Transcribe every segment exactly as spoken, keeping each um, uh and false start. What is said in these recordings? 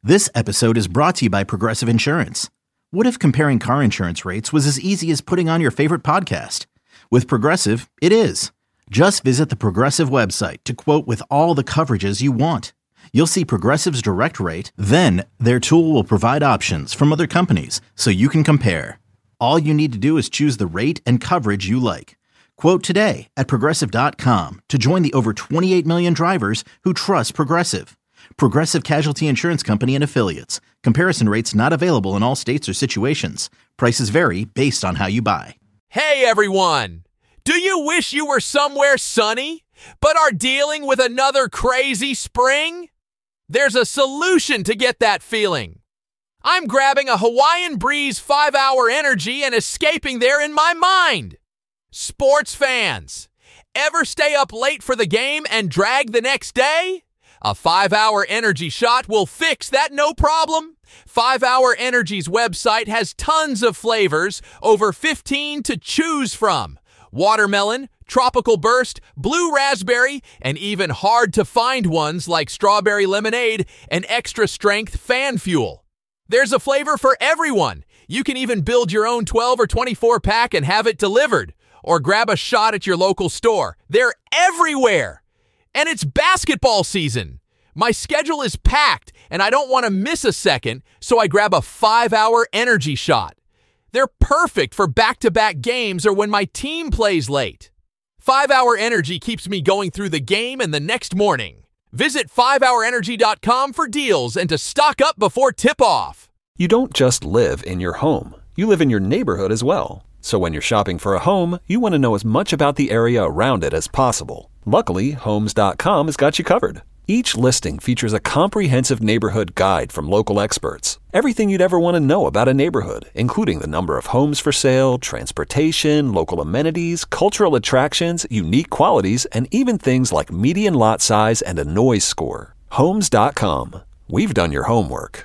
This episode is brought to you by Progressive Insurance. What if comparing car insurance rates was as easy as putting on your favorite podcast? With Progressive, it is. Just visit the Progressive website to quote with all the coverages you want. You'll see Progressive's direct rate, then their tool will provide options from other companies so you can compare. All you need to do is choose the rate and coverage you like. Quote today at progressive dot com to join the over twenty-eight million drivers who trust Progressive. Progressive Casualty Insurance Company and Affiliates. Comparison rates not available in all states or situations. Prices vary based on how you buy. Hey everyone! Do you wish you were somewhere sunny, but are dealing with another crazy spring? There's a solution to get that feeling. I'm grabbing a Hawaiian Breeze five hour Energy and escaping there in my mind. Sports fans, ever stay up late for the game and drag the next day? A five hour Energy shot will fix that no problem. five hour Energy's website has tons of flavors, over fifteen to choose from. Watermelon, tropical burst, blue raspberry, and even hard-to-find ones like strawberry lemonade and extra-strength fan fuel. There's a flavor for everyone. You can even build your own twelve or twenty-four pack and have it delivered, or grab a shot at your local store. They're everywhere. And it's basketball season. My schedule is packed, and I don't want to miss a second, so I grab a five hour Energy shot. They're perfect for back-to-back games or when my team plays late. five hour Energy keeps me going through the game and the next morning. Visit five hour energy dot com for deals and to stock up before tip-off. You don't just live in your home. You live in your neighborhood as well. So when you're shopping for a home, you want to know as much about the area around it as possible. Luckily, Homes dot com has got you covered. Each listing features a comprehensive neighborhood guide from local experts. Everything you'd ever want to know about a neighborhood, including the number of homes for sale, transportation, local amenities, cultural attractions, unique qualities, and even things like median lot size and a noise score. Homes dot com. We've done your homework.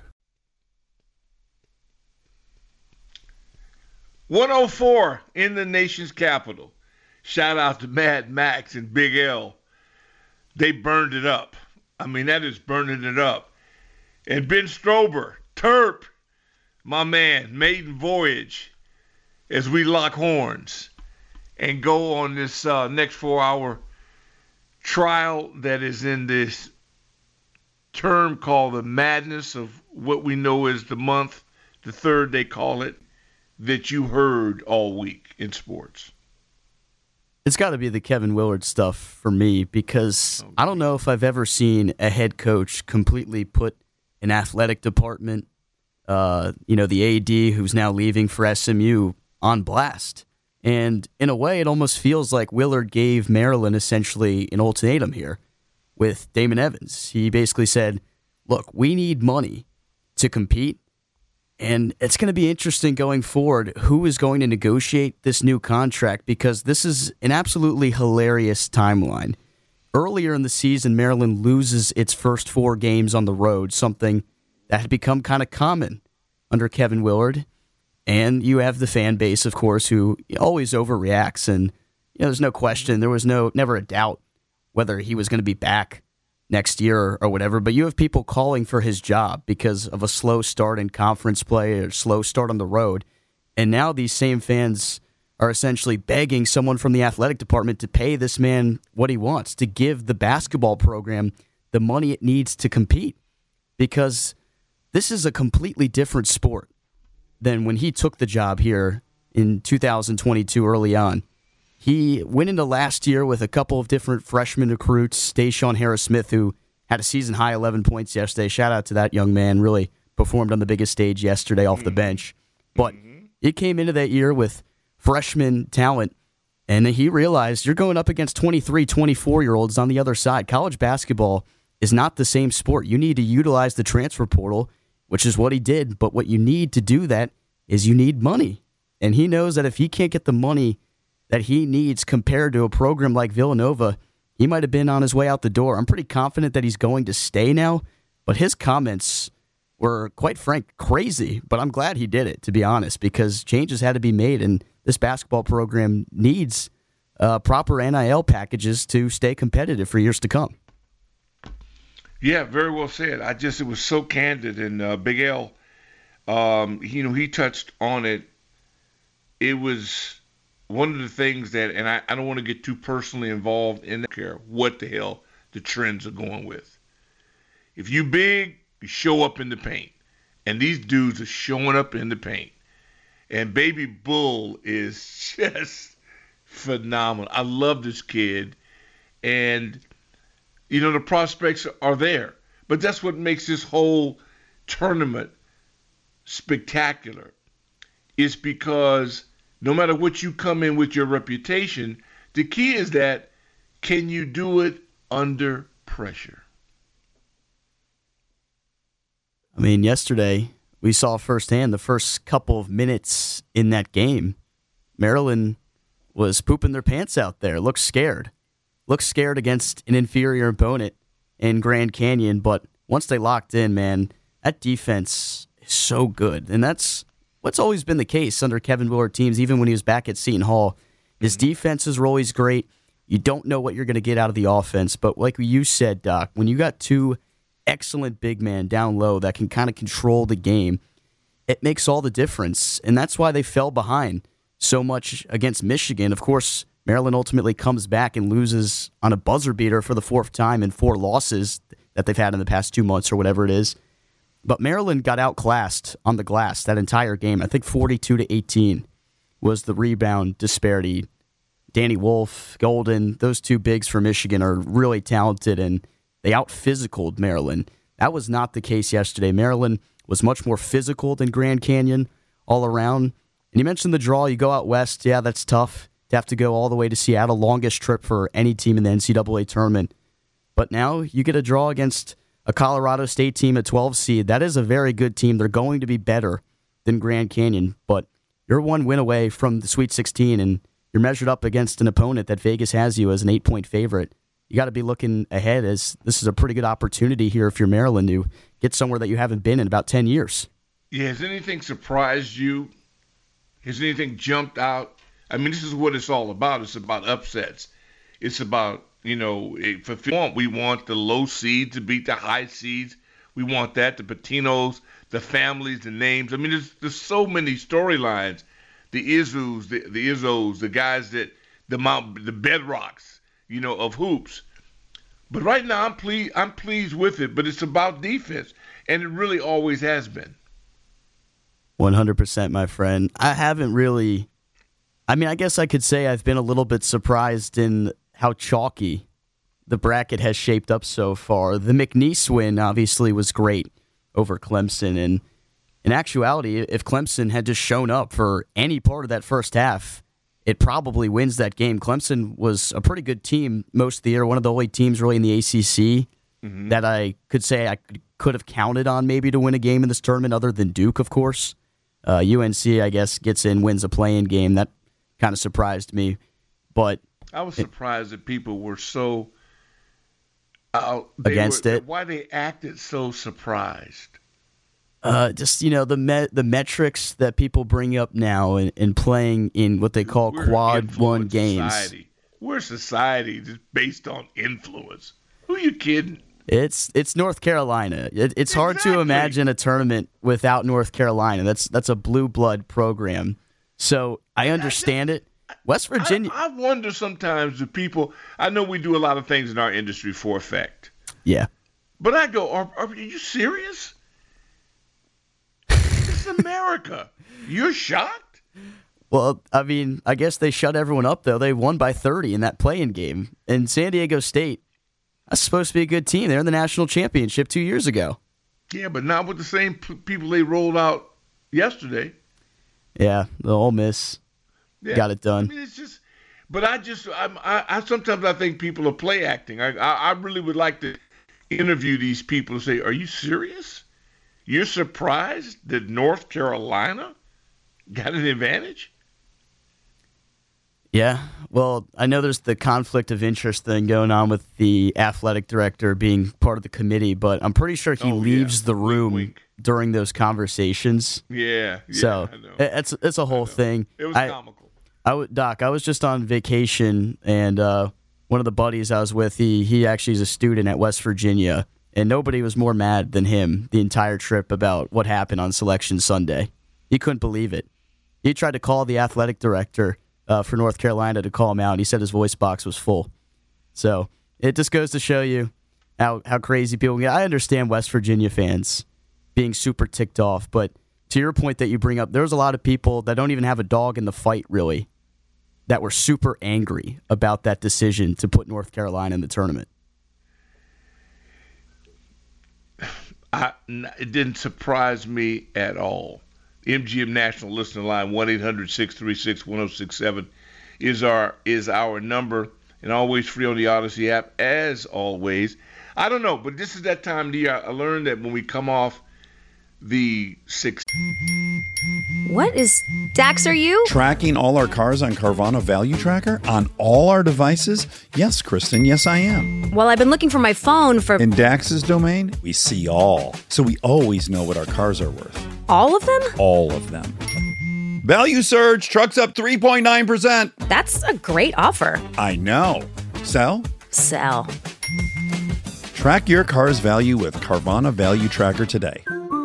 one oh four in the nation's capital. Shout out to Mad Max and Big L. They burned it up. I mean, that is burning it up. And Ben Strober, Terp, my man, maiden voyage, as we lock horns and go on this uh, next four-hour trial that is in this term called the madness of what we know as the month, the third they call it, that you heard all week in sports. It's got to be the Kevin Willard stuff for me because okay. I don't know if I've ever seen a head coach completely put an athletic department, uh, you know, the A D who's now leaving for S M U on blast. And in a way, it almost feels like Willard gave Maryland essentially an ultimatum here with Damon Evans. He basically said, look, we need money to compete. And it's going to be interesting going forward who is going to negotiate this new contract because this is an absolutely hilarious timeline. Earlier in the season, Maryland loses its first four games on the road, something that had become kind of common under Kevin Willard. And you have the fan base, of course, who always overreacts. And you know, there's no question, there was no never a doubt whether he was going to be back next year or, or whatever, but you have people calling for his job because of a slow start in conference play or slow start on the road. And now these same fans are essentially begging someone from the athletic department to pay this man what he wants, to give the basketball program the money it needs to compete. Because this is a completely different sport than when he took the job here in two thousand twenty-two early on. He went into last year with a couple of different freshman recruits, Deshaun Harris-Smith, who had a season-high eleven points yesterday. Shout out to that young man. Really performed on the biggest stage yesterday off the bench. But it came into that year with freshman talent, and he realized you're going up against twenty-three, twenty-four-year-olds on the other side. College basketball is not the same sport. You need to utilize the transfer portal, which is what he did. But what you need to do that is you need money. And he knows that if he can't get the money that he needs compared to a program like Villanova, he might have been on his way out the door. I'm pretty confident that he's going to stay now, but his comments were, quite frank, crazy. But I'm glad he did it, to be honest, because changes had to be made, and this basketball program needs uh, proper N I L packages to stay competitive for years to come. Yeah, very well said. I just it was so candid, and uh, Big L, um, you know, he touched on it. It was one of the things that, and I, I don't want to get too personally involved in that. Care what the hell the trends are going with. If you big, you show up in the paint, and these dudes are showing up in the paint. And Baby Bull is just phenomenal. I love this kid, and you know the prospects are there. But that's what makes this whole tournament spectacular. Is because no matter what you come in with your reputation, the key is that can you do it under pressure? I mean, yesterday we saw firsthand the first couple of minutes in that game. Maryland was pooping their pants out there, looked scared. Looked scared against an inferior opponent in Grand Canyon, but once they locked in, man, that defense is so good. And that's what's always been the case under Kevin Willard teams, even when he was back at Seton Hall. His defenses are always great. You don't know what you're going to get out of the offense, but like you said, Doc, when you got two excellent big men down low that can kind of control the game, it makes all the difference. And that's why they fell behind so much against Michigan. Of course, Maryland ultimately comes back and loses on a buzzer beater for the fourth time in four losses that they've had in the past two months or whatever it is. But Maryland got outclassed on the glass that entire game. I think forty-two to eighteen was the rebound disparity. Danny Wolf, Golden, those two bigs for Michigan are really talented, and they out-physicaled Maryland. That was not the case yesterday. Maryland was much more physical than Grand Canyon all around. And you mentioned the draw. You go out west. Yeah, that's tough to have to go all the way to Seattle. Longest trip for any team in the N C double A tournament. But now you get a draw against a Colorado State team, a twelve seed. That is a very good team. They're going to be better than Grand Canyon. But you're one win away from the Sweet sixteen, and you're measured up against an opponent that Vegas has you as an eight-point favorite. You got to be looking ahead, as this is a pretty good opportunity here if you're Maryland to get somewhere that you haven't been in about ten years. Yeah, has anything surprised you? Has anything jumped out? I mean, this is what it's all about. It's about upsets. It's about, you know, if, if we want, we want the low seeds to beat the high seeds. We want that, the Patinos, the families, the names. I mean, there's, there's so many storylines. The Izzos, the, the Izzos, the guys that, the Mount, the bedrocks, you know, of hoops. But right now, I'm pleased. I'm pleased with it. But it's about defense, and it really always has been. one hundred percent, my friend. I haven't really. I mean, I guess I could say I've been a little bit surprised in how chalky the bracket has shaped up so far. The McNeese win obviously was great over Clemson, and in actuality, if Clemson had just shown up for any part of that first half, it probably wins that game. Clemson was a pretty good team most of the year, one of the only teams really in the A C C mm-hmm. that I could say I could have counted on maybe to win a game in this tournament, other than Duke, of course. Uh, U N C, I guess, gets in, wins a play-in game. That kind of surprised me. But I was surprised it, that people were so uh, against were, it. Why they acted so surprised. Uh, just, you know, the me- the metrics that people bring up now in, in playing in what they call We're quad one games. Society. We're a society that's based on influence. Who are you kidding? It's it's North Carolina. It, it's exactly. hard to imagine a tournament without North Carolina. That's that's a blue blood program. So I understand it. West Virginia. I, I wonder sometimes do people. I know we do a lot of things in our industry for effect. Yeah. But I go, are, are you serious? It's America. You're shocked? Well, I mean, I guess they shut everyone up, though. They won by thirty in that play-in game. And San Diego State, that's supposed to be a good team. They're in the national championship two years ago. Yeah, but not with the same p- people they rolled out yesterday. Yeah, the Ole Miss yeah. got it done. I mean, it's just, but I just, I'm, I, I sometimes I think people are play acting. I, I, I really would like to interview these people and say, "Are you serious? You're surprised that North Carolina got an advantage?" Yeah, well, I know there's the conflict of interest thing going on with the athletic director being part of the committee, but I'm pretty sure he oh, leaves yeah. the room wink, wink. during those conversations. Yeah, yeah, so I know. it's it's a whole thing. It was I, comical. I w- Doc, I was just on vacation, and uh, one of the buddies I was with, he he actually is a student at West Virginia, and nobody was more mad than him the entire trip about what happened on Selection Sunday. He couldn't believe it. He tried to call the athletic director uh, for North Carolina to call him out, and he said his voice box was full. So it just goes to show you how, how crazy people get. I understand West Virginia fans being super ticked off, but to your point that you bring up, there's a lot of people that don't even have a dog in the fight, really, that were super angry about that decision to put North Carolina in the tournament. I, it didn't surprise me at all. M G M National Listener Line, one eight hundred six three six one oh six seven is our is our number, and always free on the Odyssey app, as always. I don't know, but this is that time of the year. I learned that when we come off the six. What is Dax, are you? Tracking all our cars on Carvana Value Tracker on all our devices? Yes, Kristen, yes, I am. Well, I've been looking for my phone for... In Dax's domain, we see all. So we always know what our cars are worth. All of them? All of them. Value surge, trucks up three point nine percent. That's a great offer. I know. Sell? Sell. Track your car's value with Carvana Value Tracker today.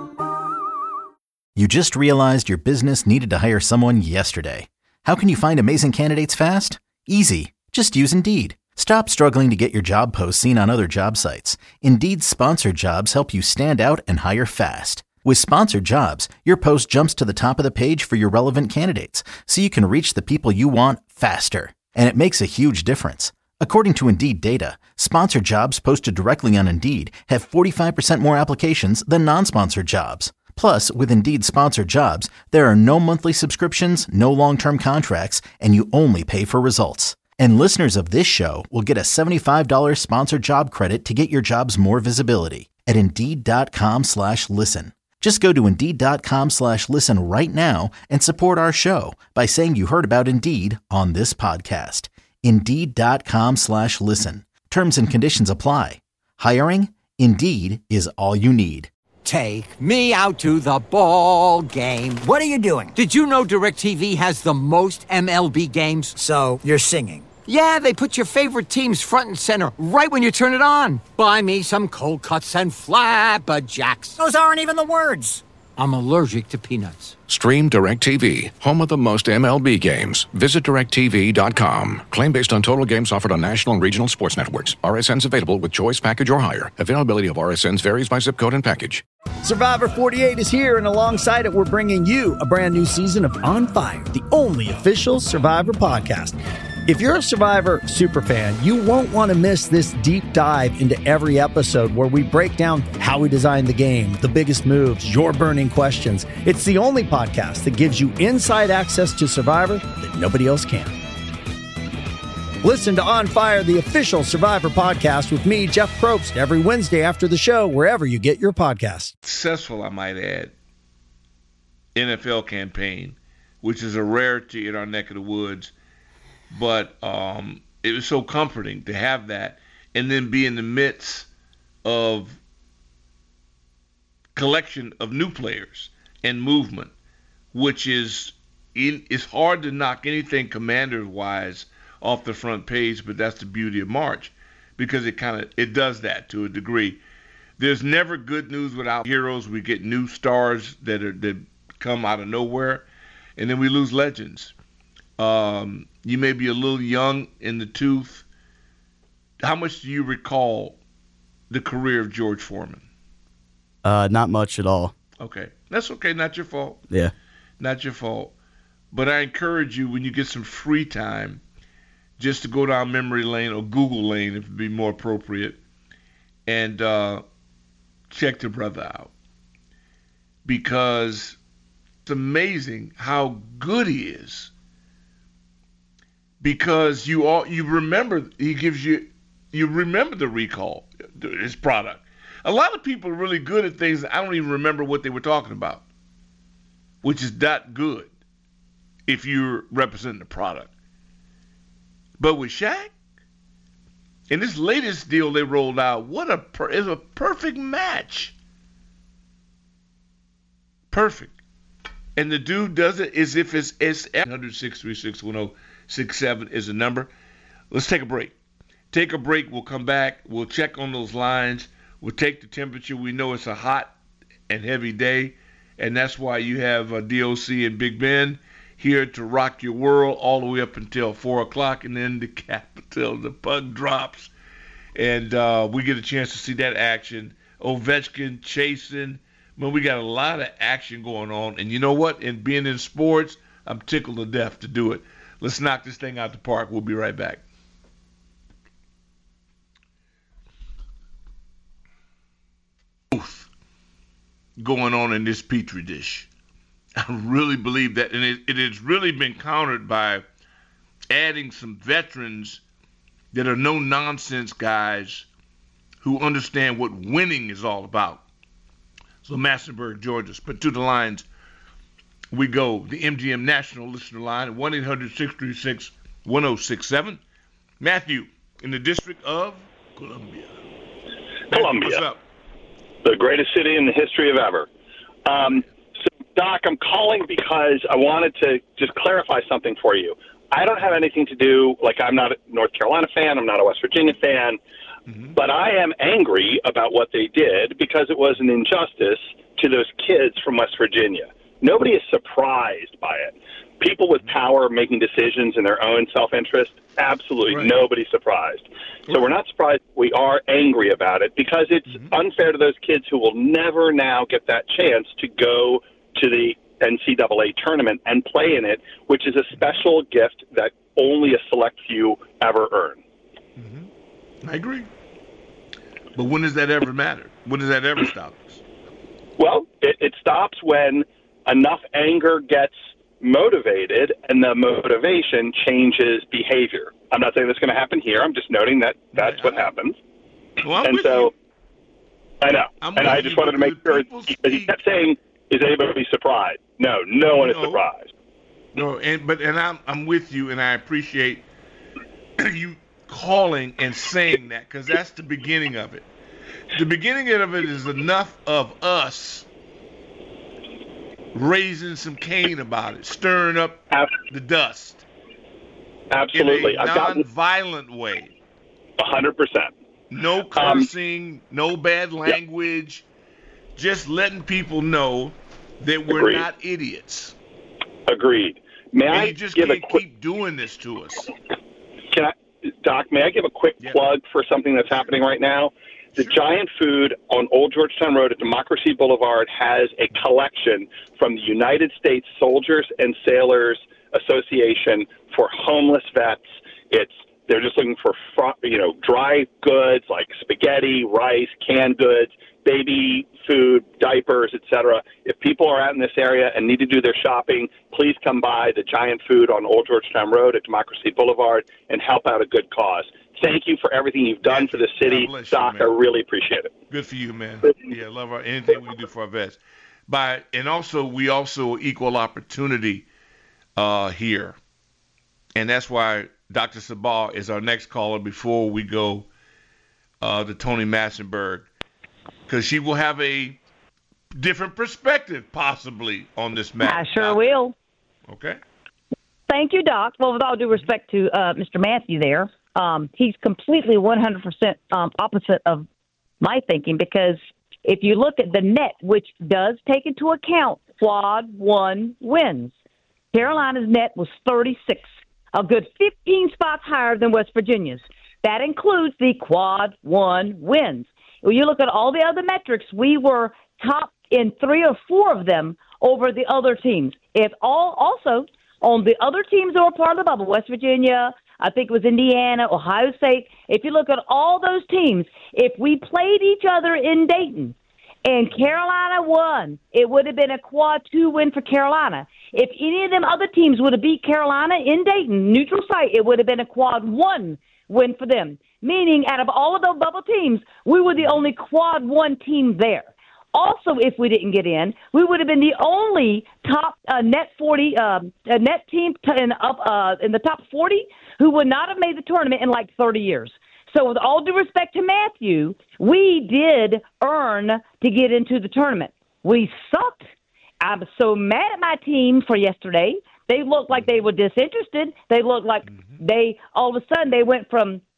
You just realized your business needed to hire someone yesterday. How can you find amazing candidates fast? Easy. Just use Indeed. Stop struggling to get your job posts seen on other job sites. Indeed's sponsored jobs help you stand out and hire fast. With sponsored jobs, your post jumps to the top of the page for your relevant candidates, so you can reach the people you want faster. And it makes a huge difference. According to Indeed data, sponsored jobs posted directly on Indeed have forty-five percent more applications than non-sponsored jobs. Plus, with Indeed sponsored jobs, there are no monthly subscriptions, no long-term contracts, and you only pay for results. And listeners of this show will get a seventy-five dollars sponsored job credit to get your jobs more visibility at Indeed.com slash listen. Just go to Indeed.com slash listen right now and support our show by saying you heard about Indeed on this podcast. Indeed.com slash listen. Terms and conditions apply. Hiring? Indeed is all you need. Take me out to the ball game. What are you doing? Did you know DirecTV has the most M L B games? So, you're singing. Yeah, they put your favorite teams front and center right when you turn it on. Buy me some cold cuts and flabberjacks. Those aren't even the words. I'm allergic to peanuts. Stream DirecTV, home of the most M L B games. Visit direct T V dot com. Claim based on total games offered on national and regional sports networks. R S Ns available with choice package or higher. Availability of R S Ns varies by zip code and package. Survivor forty-eight is here, and alongside it, we're bringing you a brand new season of On Fire, the only official Survivor podcast. If you're a Survivor superfan, you won't want to miss this deep dive into every episode where we break down how we designed the game, the biggest moves, your burning questions. It's the only podcast that gives you inside access to Survivor that nobody else can. Listen to On Fire, the official Survivor podcast with me, Jeff Probst, every Wednesday after the show, wherever you get your podcasts. Successful, I might add, N F L campaign, which is a rarity in our neck of the woods. But um, it was so comforting to have that and then be in the midst of collection of new players and movement, which is in, it's hard to knock anything Commanders-wise off the front page, but that's the beauty of March because it kind of it does that to a degree. There's never good news without heroes. We get new stars that are that come out of nowhere, and then we lose legends. Um, you may be a little young in the tooth. How much do you recall the career of George Foreman? Uh, not much at all. Okay. That's okay. Not your fault. Yeah. Not your fault. But I encourage you, when you get some free time, just to go down memory lane or Google lane, if it'd be more appropriate, and uh, check the brother out. Because it's amazing how good he is. Because you all you remember he gives you you remember the recall, his product. A lot of people are really good at things that I don't even remember what they were talking about, which is that good if you're representing the product. But with Shaq, in this latest deal they rolled out, what a per, it's a perfect match. Perfect. And the dude does it as if it's S F. one hundred six three six one oh six seven is the number. Let's take a break. Take a break. We'll come back. We'll check on those lines. We'll take the temperature. We know it's a hot and heavy day, and that's why you have uh, D O C and Big Ben here to rock your world all the way up until four o'clock, and then the cap until the puck drops. And uh, we get a chance to see that action. Ovechkin chasing. Man, we got a lot of action going on. And you know what? In being in sports, I'm tickled to death to do it. Let's knock this thing out the park. We'll be right back. Going on in this Petri dish. I really believe that, and it, it has really been countered by adding some veterans that are no-nonsense guys who understand what winning is all about. So Massenburg, Georgia, but to the lines we go. The M G M National Listener Line at one eight hundred six three six one oh six seven. Matthew, in the District of Columbia. Columbia. What's up? The greatest city in the history of ever. Um, so, Doc, I'm calling because I wanted to just clarify something for you. I don't have anything to do, like I'm not a North Carolina fan, I'm not a West Virginia fan, mm-hmm. but I am angry about what they did because it was an injustice to those kids from West Virginia. Nobody is surprised by it. People with power making decisions in their own self-interest, absolutely right. Nobody's surprised. So we're not surprised. We are angry about it because it's mm-hmm. unfair to those kids who will never now get that chance to go to the N C double A tournament and play in it, which is a special gift that only a select few ever earn. Mm-hmm. I agree. But when does that ever matter? When does that ever stop us? Well, it, it stops when enough anger gets motivated and the motivation changes behavior. I'm not saying that's going to happen here. I'm just noting that that's yeah, what happens. Well, I'm and with so, you. I know. I'm and I just wanted to make sure, because he kept saying, is anybody surprised? No, no one no. is surprised. No, and but and I'm I'm with you, and I appreciate you calling and saying that, because that's the beginning of it. The beginning of it is enough of us raising some cane about it, stirring up the dust. Absolutely. In a I've gotten non-violent way. A hundred percent. No cursing, um, no bad language, yep. just letting people know that we're Agreed. not idiots. Agreed. May and I you just give can't a quick, keep doing this to us. Can I, Doc, may I give a quick yep. plug for something that's happening right now? The sure. Giant Food on Old Georgetown Road at Democracy Boulevard has a collection from the United States Soldiers and Sailors Association for homeless vets. It's they're just looking for you know dry goods like spaghetti, rice, canned goods, baby food, diapers, et cetera. If people are out in this area and need to do their shopping, please come by the Giant Food on Old Georgetown Road at Democracy Boulevard and help out a good cause. Thank you for everything you've done for the city, Doc. You, I really appreciate it. Good for you, man. Yeah, love our, anything we can do for our vets. By and also we also equal opportunity uh, here, and that's why Doctor Sabah is our next caller before we go uh, to Tony Massenburg, because she will have a different perspective possibly on this matter. I sure Doctor. will. Okay. Thank you, Doc. Well, with all due respect to uh, Mister Matthew there. Um, he's completely one hundred percent um, opposite of my thinking, because if you look at the net, which does take into account quad one wins, Carolina's net was thirty-six, a good fifteen spots higher than West Virginia's. That includes the quad one wins. When you look at all the other metrics, we were top in three or four of them over the other teams. If all also on the other teams that were part of the bubble, West Virginia, I think it was Indiana, Ohio State. If you look at all those teams, if we played each other in Dayton and Carolina won, it would have been a quad two win for Carolina. If any of them other teams would have beat Carolina in Dayton, neutral site, it would have been a quad one win for them. Meaning, out of all of those bubble teams, we were the only quad one team there. Also, if we didn't get in, we would have been the only top uh, net forty um, uh, net team t- in, up, uh, in the top forty who would not have made the tournament in like thirty years. So with all due respect to Matthew, we did earn to get into the tournament. We sucked. I'm so mad at my team for yesterday. They looked like they were disinterested. They looked like mm-hmm. they, all of a sudden, they went from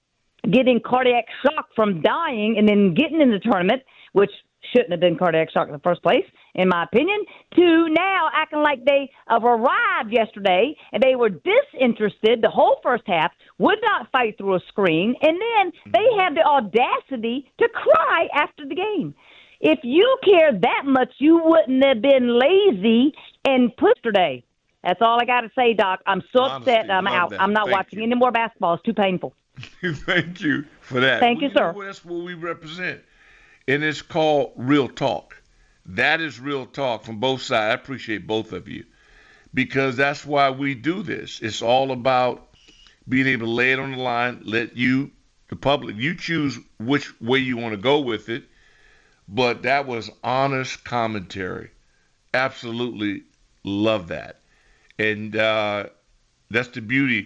getting cardiac shock from dying and then getting in the tournament, which shouldn't have been cardiac shock in the first place, in my opinion, to now acting like they have arrived yesterday and they were disinterested the whole first half, would not fight through a screen, and then they had the audacity to cry after the game. If you cared that much, you wouldn't have been lazy and pushed today. That's all I got to say, Doc. I'm so Honesty, upset. I'm out. that. I'm not Thank watching you. any more basketball. It's too painful. Thank you for that. Thank well, you, sir. Know what? That's what we represent. And it's called real talk. That is real talk from both sides. I appreciate both of you because that's why we do this. It's all about being able to lay it on the line, let you, the public, you choose which way you want to go with it. But that was honest commentary. Absolutely love that. And uh, that's the beauty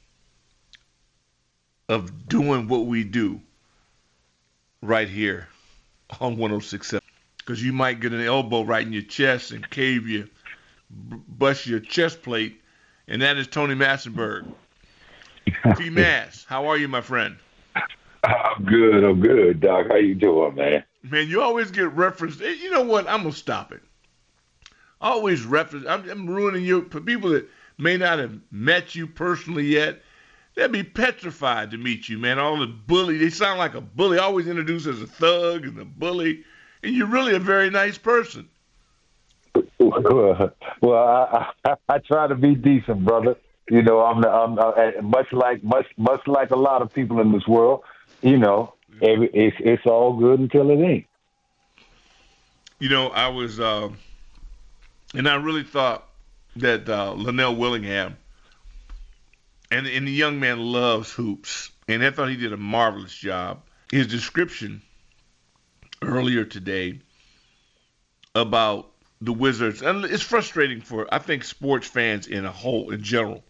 of doing what we do right here on one oh six point seven. Because you might get an elbow right in your chest and cave you, b- bust your chest plate, and that is Tony Massenberg. T-Mass, how are you, my friend? I'm good. I'm good, Doc. How you doing, man? Man, you always get referenced. You know what? I'm going to stop it. Always reference. I'm, I'm ruining you. For people that may not have met you personally yet, they'll be petrified to meet you, man. All the bully. They sound like a bully. Always introduced as a thug and a bully. And you're really a very nice person. Well, I, I, I try to be decent, brother. You know, I'm, I'm uh, much like much much like a lot of people in this world. You know, every, it's it's all good until it ain't. You know, I was, uh, and I really thought that uh, Linnell Willingham, and and the young man loves hoops, and I thought he did a marvelous job. His description earlier today about the Wizards, and it's frustrating for, I think, sports fans in a whole, in general.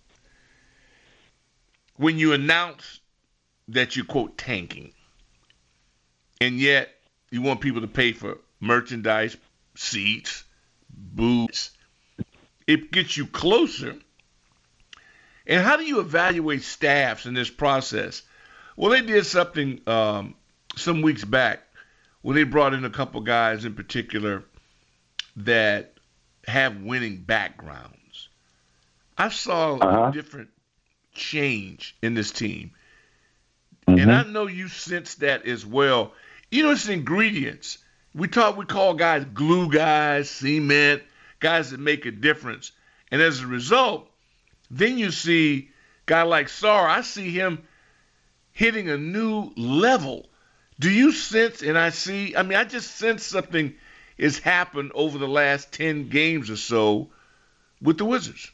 When you announce that you're, quote, tanking, and yet you want people to pay for merchandise, seats, booths, it gets you closer. And how do you evaluate staffs in this process? Well, they did something um, some weeks back when they brought in a couple guys in particular that have winning backgrounds. I saw uh-huh. a different change in this team. Mm-hmm. And I know you sense that as well. You know, it's ingredients. We talk, we call guys glue guys, cement, guys that make a difference. And as a result, then you see a guy like Sarr. I see him hitting a new level. Do you sense, and I see, I mean, I just sense something has happened over the last ten games or so with the Wizards?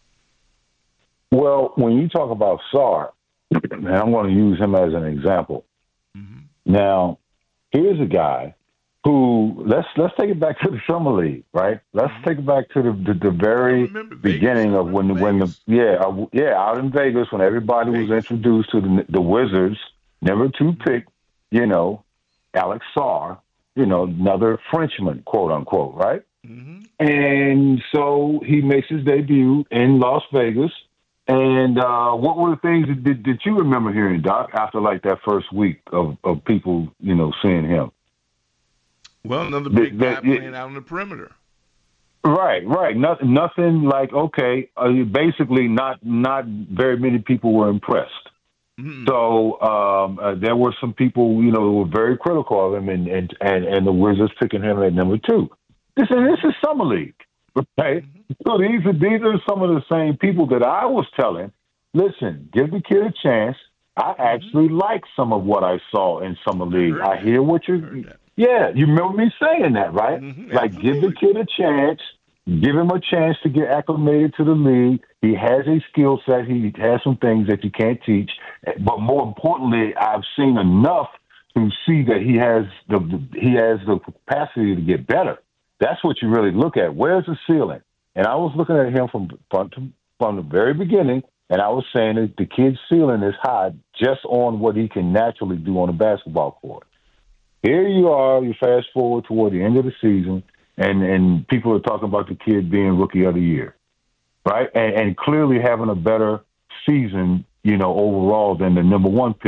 Well, when you talk about Sarr, and I'm going to use him as an example. Mm-hmm. Now, here's a guy who, let's let's take it back to the Summer League, right? Let's mm-hmm. take it back to the the, the very beginning of when the, when the yeah uh, yeah out in Vegas when everybody Vegas. was introduced to the the Wizards, number two pick, you know, Alex Sarr, you know, another Frenchman, quote unquote, right? Mm-hmm. And so he makes his debut in Las Vegas. And uh, what were the things that, that, that you remember hearing, Doc, after like that first week of, of people, you know, seeing him? Well, another big the, the, guy playing out on the perimeter. Right, right. Nothing, nothing like, okay, uh, basically not not very many people were impressed. Mm-hmm. So um, uh, there were some people, you know, who were very critical of him, and, and, and, and the Wizards picking him at number two. This is, this is Summer League. Right? So these are these are some of the same people that I was telling, listen, give the kid a chance. I actually mm-hmm. like some of what I saw in Summer League. I, I hear what you're Yeah, you remember me saying that, right? Mm-hmm, like give the kid a chance, give him a chance to get acclimated to the league. He has a skill set, he has some things that you can't teach. But more importantly, I've seen enough to see that he has the he has the capacity to get better. That's what you really look at. Where's the ceiling? And I was looking at him from from, from the very beginning, and I was saying that the kid's ceiling is high just on what he can naturally do on a basketball court. Here you are, you fast forward toward the end of the season, and, and people are talking about the kid being Rookie of the Year, right? And, and clearly having a better season, you know, overall than the number one pick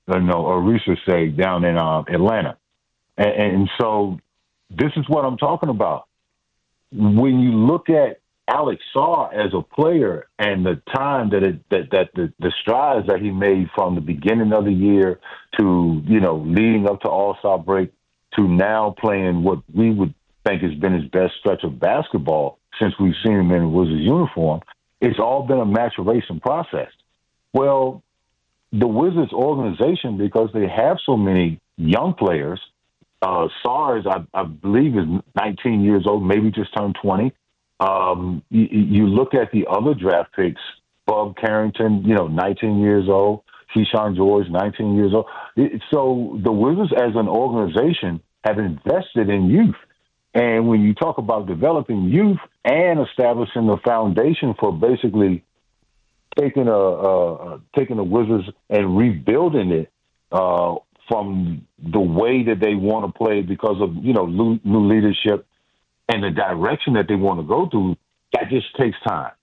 you know, Arisa say down in uh, Atlanta. And, and so this is what I'm talking about. When you look at Alex Sarr as a player and the time that it, that, that the, the strides that he made from the beginning of the year to, you know, leading up to All-Star break to now playing what we would think has been his best stretch of basketball since we've seen him in Wizards uniform, it's all been a maturation process. Well, the Wizards organization, because they have so many young players, uh, Sarr is, I, I believe, is nineteen years old, maybe just turned twenty. Um, you, you look at the other draft picks, Bob Carrington, you know, nineteen years old, Keyshawn George, nineteen years old. It, so the Wizards as an organization have invested in youth. And when you talk about developing youth and establishing the foundation for basically taking a, a, a taking the Wizards and rebuilding it uh, from the way that they want to play because of, you know, new, new leadership and the direction that they want to go through, that just takes time.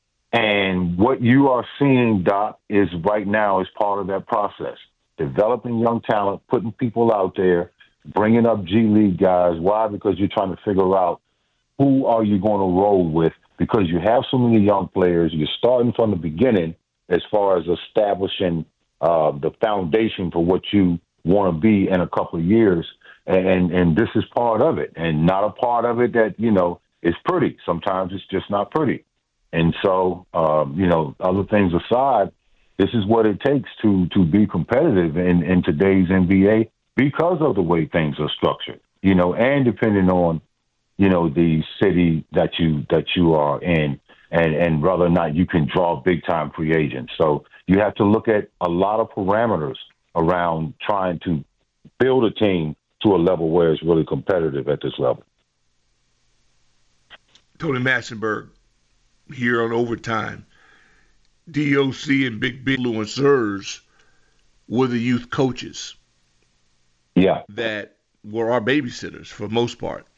And what you are seeing, Doc, is right now is part of that process. Developing young talent, putting people out there, bringing up G League guys. Why? Because you're trying to figure out who are you going to roll with, because you have so many young players. You're starting from the beginning as far as establishing uh, the foundation for what you want to be in a couple of years. And, and this is part of it, and not a part of it that, you know, is pretty. Sometimes it's just not pretty. And so, um, you know, other things aside, this is what it takes to to be competitive in, in today's N B A because of the way things are structured, you know, and depending on, you know, the city that you that you are in and, and whether or not you can draw big-time free agents. So you have to look at a lot of parameters around trying to build a team to a level where it's really competitive at this level. Tony Massenberg here on Overtime. D O C and Big Big influencers were the youth coaches. Yeah. That were our babysitters for the most part.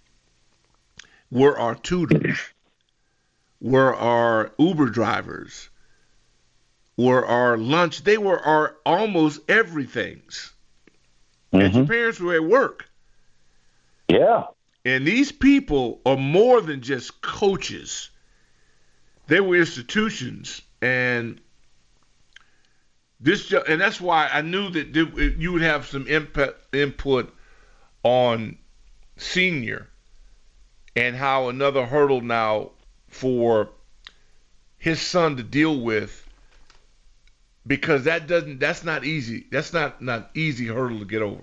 Were our tutors. Were our Uber drivers. Were our lunch. They were our almost everythings. Mm-hmm. And your parents were at work. Yeah. And these people are more than just coaches. They were institutions. And this, and that's why I knew that you would have some input input on Senior and how another hurdle now for his son to deal with, because that doesn't that's not easy. That's not not easy hurdle to get over.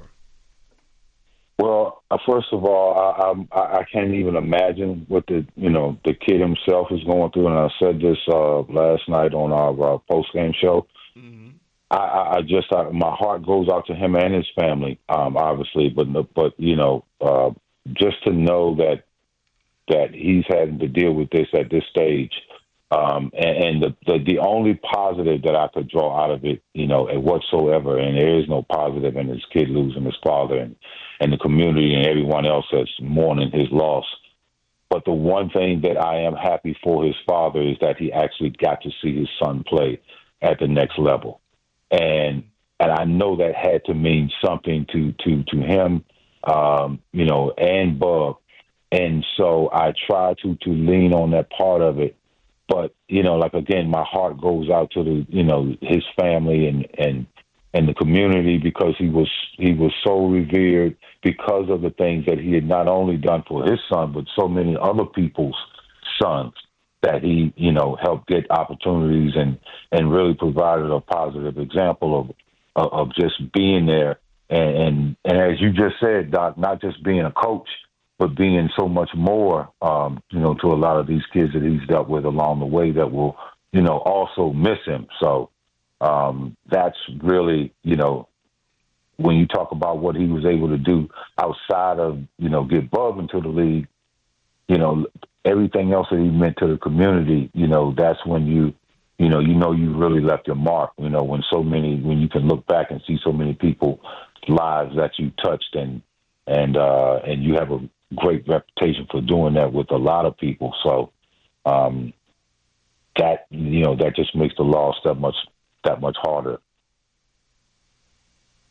Well, uh, first of all, I, I I can't even imagine what the you know the kid himself is going through, and I said this uh, last night on our uh, post game show. Mm-hmm. I, I just I, my heart goes out to him and his family, um, obviously, but but you know uh, just to know that that he's having to deal with this at this stage, um, and, and the, the the only positive that I could draw out of it, you know, and whatsoever, and there is no positive in his kid losing his father and. and the community and everyone else that's mourning his loss. But the one thing that I am happy for his father is that he actually got to see his son play at the next level. And and I know that had to mean something to to, to him, um, you know, and Bub. And so I try to, to lean on that part of it. But, you know, like, again, my heart goes out to the, you know, his family and, and, and the community, because he was he was so revered because of the things that he had not only done for his son, but so many other people's sons that he, you know, helped get opportunities and, and really provided a positive example of of, of just being there. And, and and as you just said, Doc, not just being a coach, but being so much more, um, you know, to a lot of these kids that he's dealt with along the way that will, you know, also miss him. So um, that's really, you know, when you talk about what he was able to do outside of, you know, get Bub into the league, you know, everything else that he meant to the community, you know, that's when you, you know, you know, you really left your mark, you know, when so many, when you can look back and see so many people lives that you touched and, and, uh, and you have a great reputation for doing that with a lot of people. So, um, that, you know, that just makes the loss that much, that much harder.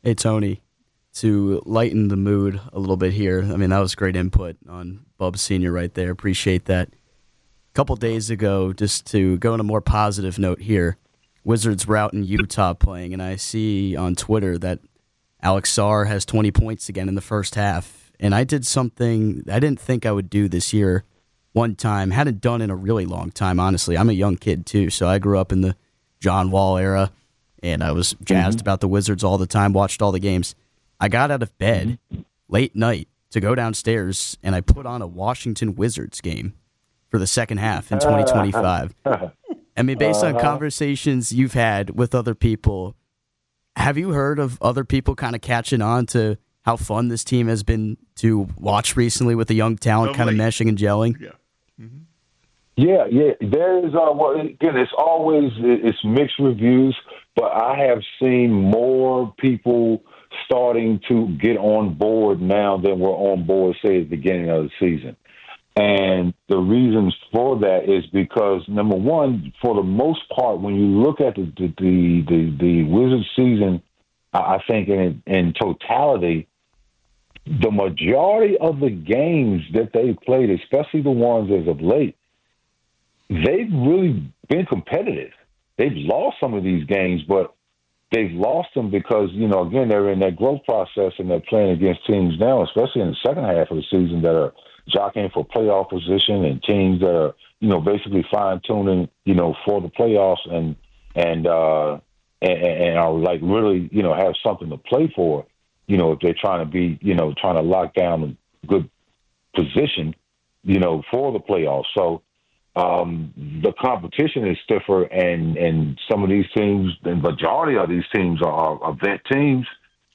Hey, Tony, to lighten the mood a little bit here, I mean, that was great input on Bub Senior right there. Appreciate that. A couple days ago, just to go on a more positive note here, Wizards were out in Utah playing, and I see on Twitter that Alex Sarr has twenty points again in the first half. And I did something I didn't think I would do this year one time. Hadn't done in a really long time, honestly. I'm a young kid, too, so I grew up in the John Wall era. And I was jazzed mm-hmm. about the Wizards all the time, watched all the games. I got out of bed mm-hmm. late night to go downstairs, and I put on a Washington Wizards game for the second half in twenty twenty-five. I mean, based uh-huh. on conversations you've had with other people, have you heard of other people kind of catching on to how fun this team has been to watch recently with the young talent kind of meshing and gelling? Yeah. Mm-hmm. Yeah, yeah. There is, uh, well, again, it's always, it's mixed reviews, but I have seen more people starting to get on board now than were on board, say, at the beginning of the season. And the reasons for that is because, number one, for the most part, when you look at the the, the, the, the Wizards season, I think in, in totality, the majority of the games that they've played, especially the ones as of late, they've really been competitive. They've lost some of these games, but they've lost them because, you know, again, they're in that growth process and they're playing against teams now, especially in the second half of the season, that are jockeying for playoff position and teams that are, you know, basically fine-tuning, you know, for the playoffs and and uh, and, and are like really, you know, have something to play for, you know, if they're trying to be, you know, trying to lock down a good position, you know, for the playoffs. So, Um, the competition is stiffer, and, and some of these teams, the majority of these teams are, are vet teams.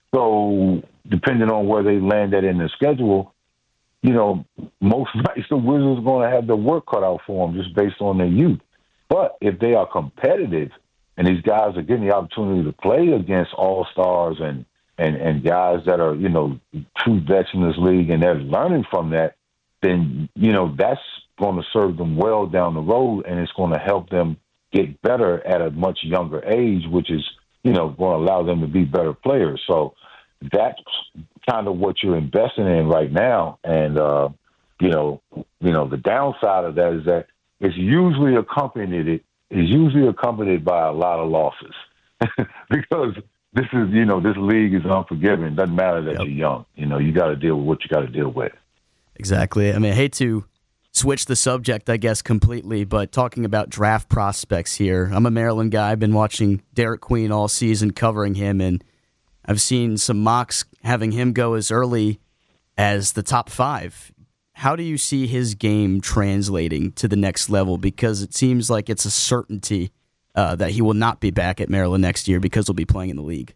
So depending on where they land at in the schedule, you know, most nights the Wizards are going to have their work cut out for them just based on their youth. But if they are competitive and these guys are getting the opportunity to play against all-stars and, and, and guys that are, you know, true vets in this league and they're learning from that, then, you know, that's going to serve them well down the road, and it's going to help them get better at a much younger age, which is, you know, going to allow them to be better players. So that's kind of what you're investing in right now. And, uh, you know, you know, the downside of that is that it's usually accompanied, it is usually accompanied by a lot of losses because this is, you know, this league is unforgiving. It doesn't matter that yep. you're young. You know, you got to deal with what you got to deal with. Exactly. I mean, I hate to switch the subject, I guess, completely, but talking about draft prospects here, I'm a Maryland guy. I've been watching Derek Queen all season, covering him, and I've seen some mocks having him go as early as the top five. How do you see his game translating to the next level? Because it seems like it's a certainty uh, that he will not be back at Maryland next year because he'll be playing in the league.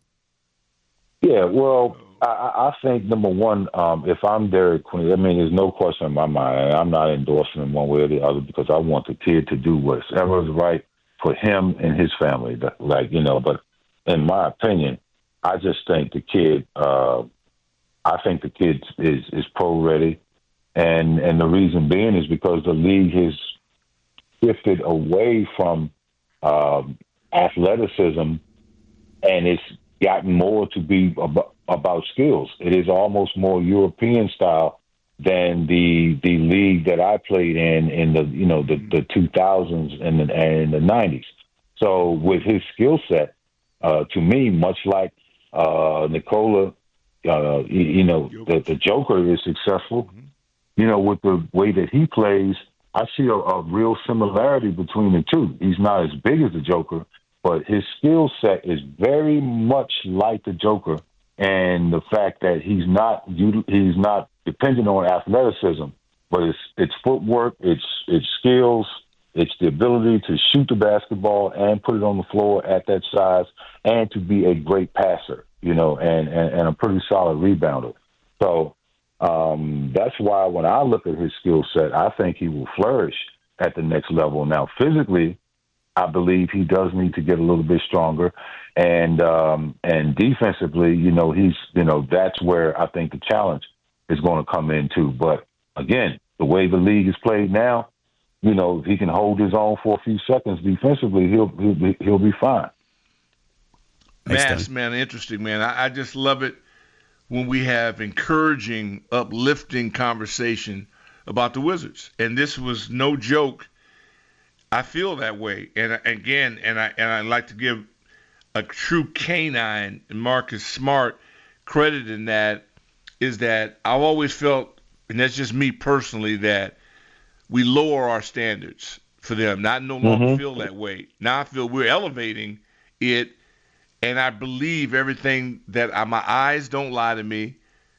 Yeah, well, I, I think, number one, um, if I'm Derek Queen, I mean, there's no question in my mind. I'm not endorsing him one way or the other because I want the kid to do whatever is right for him and his family. Like, you know, but in my opinion, I just think the kid, uh, I think the kid is, is pro ready. And, and the reason being is because the league has shifted away from um, athleticism, and it's gotten more to be about, about skills. It is almost more European style than the the league that I played in in the you know the, the two thousands and the, and the nineties. So with his skill set, uh, to me, much like uh, Nikola, uh, you, you know, the, the Joker is successful. You know, with the way that he plays, I see a, a real similarity between the two. He's not as big as the Joker, but his skill set is very much like the Joker, and the fact that he's not he's not dependent on athleticism, but it's it's footwork, it's it's skills, it's the ability to shoot the basketball and put it on the floor at that size, and to be a great passer, you know, and and, and a pretty solid rebounder. So um, that's why when I look at his skill set, I think he will flourish at the next level. Now, physically, I believe he does need to get a little bit stronger, and um, and defensively, you know, he's you know that's where I think the challenge is going to come into. But again, the way the league is played now, you know, if he can hold his own for a few seconds defensively, he'll he'll be, he'll be fine. Mass, man, interesting, man. I, I just love it when we have encouraging, uplifting conversation about the Wizards. And this was no joke. I feel that way. And again, and I and I like to give a true canine, Marcus Smart, credit in that, is that I've always felt, and that's just me personally, that we lower our standards for them. Not no longer mm-hmm. feel that way. Now I feel we're elevating it, and I believe everything that I, my eyes don't lie to me.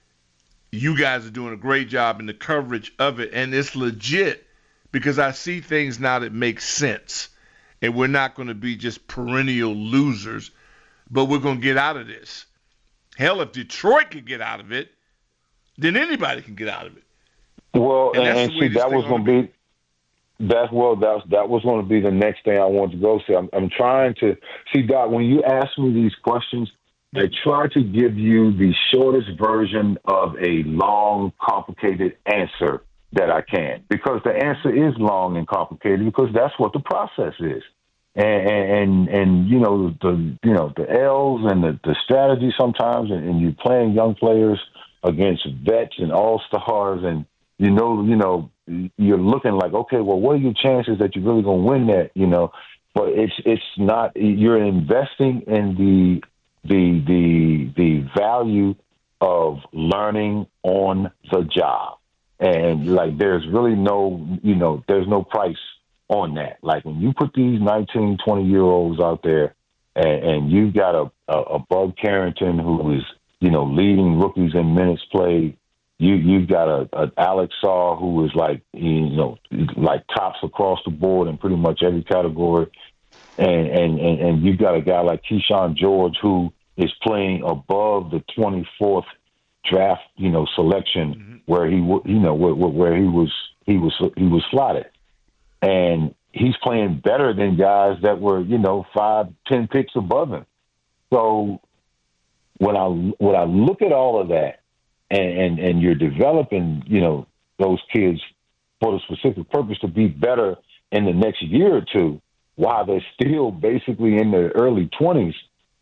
You guys are doing a great job in the coverage of it, and it's legit because I see things now that make sense, and we're not going to be just perennial losers, but we're going to get out of this. Hell, if Detroit could get out of it, then anybody can get out of it. Well, and, and, and see, that was going to be, that's well, that was, that was going to be the next thing I wanted to go see. I'm, I'm trying to see, Doc, when you ask me these questions, I try to give you the shortest version of a long, complicated answer that I can, because the answer is long and complicated because that's what the process is. And, and, and you know, the, you know, the L's and the, the strategy sometimes, and, and you're playing young players against vets and all-stars, and, you know, you know, you're looking like, okay, well, what are your chances that you're really going to win that, you know? But it's it's not, you're investing in the the the the value of learning on the job. And, like, there's really no, you know, there's no price on that. Like, when you put these nineteen, twenty-year-olds out there and, and you've got a, a, a Bud Carrington who is, you know, leading rookies in minutes played, You you've got a, a Alex Saw who is like you know like tops across the board in pretty much every category, and and, and, and you've got a guy like Keyshawn George who is playing above the twenty-fourth draft you know selection mm-hmm. where he you know where, where he was he was he was slotted, and he's playing better than guys that were you know five ten picks above him. So when I when I look at all of that. And, and and you're developing, you know, those kids for the specific purpose to be better in the next year or two while they're still basically in their early twenties.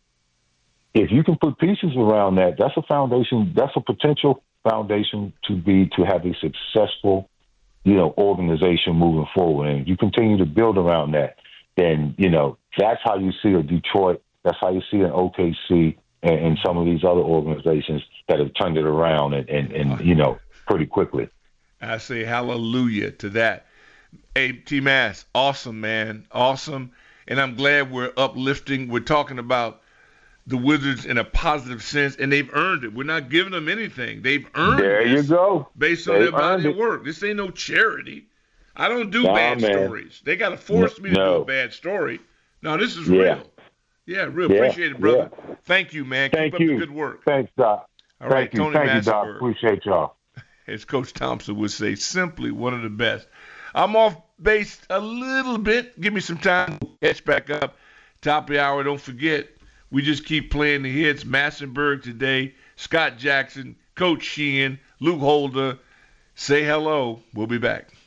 If you can put pieces around that, that's a foundation, that's a potential foundation to be, to have a successful, you know, organization moving forward. And if you continue to build around that, then, you know, that's how you see a Detroit, that's how you see an O K C, and some of these other organizations that have turned it around and, and, and you know, pretty quickly. I say hallelujah to that. Hey, T-Mass, awesome, man. Awesome. And I'm glad we're uplifting. We're talking about the Wizards in a positive sense, and they've earned it. We're not giving them anything. They've earned it. There you go. Based on they've their body of work. This ain't no charity. I don't do nah, bad man. stories. They got to force me to no. do a bad story. No, this is yeah. real. Yeah, real. Yeah, Appreciate it, brother. yeah. Thank you, man. Thank Keep you. up the good work. Thanks, Doc. All Thank right, you. Tony Thank you, Doc. Massenburg. Appreciate y'all. As Coach Thompson would say, simply one of the best. I'm off base a little bit. Give me some time to catch back up. Top of the hour, don't forget, we just keep playing the hits. Massenburg today, Scott Jackson, Coach Sheehan, Luke Holder. Say hello. We'll be back.